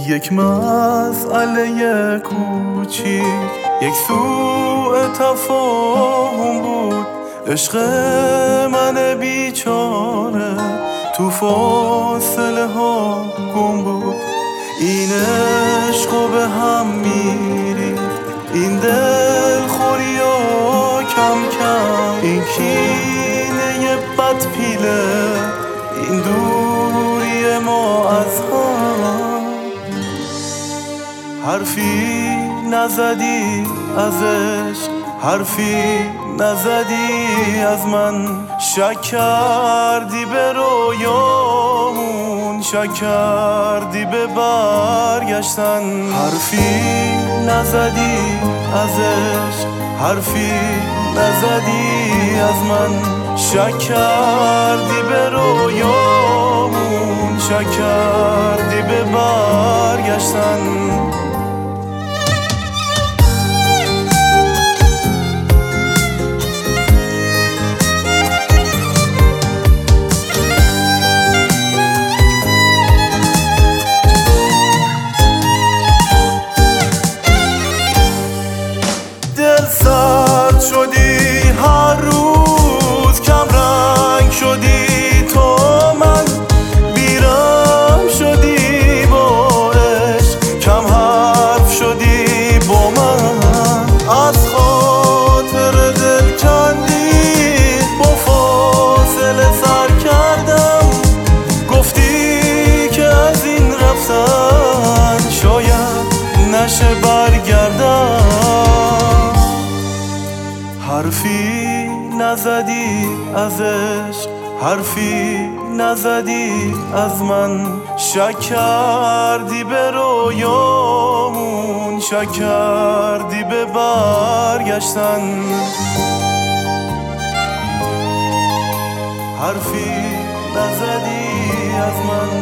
یک مسئله کوچیک، یک سوء تفاهم بود. عشق من بیچاره تو فاصله ها گم بود. این عشقو به هم میری، این دلخوری ها کم کم، این کینه بد پیله، این دوری ما از هم. حرفی نزدی از عشق، حرفی نزدی از من. شک کردی به رویامون، شک کردی به برگشتن. حرفی نزدی از عشق، حرفی نزدی از من. شک کردی به رویامون، شک کردی به برگشتن. سرد شدی هر روز، کم رنگ شدی تو من. بیرم شدی با عشق، کم حرف شدی با من. از خاطر دل کندی با فاصله سر کردم. گفتی که از این رفتن شاید نشه برگردم. حرفی نزدی از عشق، حرفی نزدی از من. شک کردی به رویامون، شک کردی به برگشتن. حرفی نزدی از من.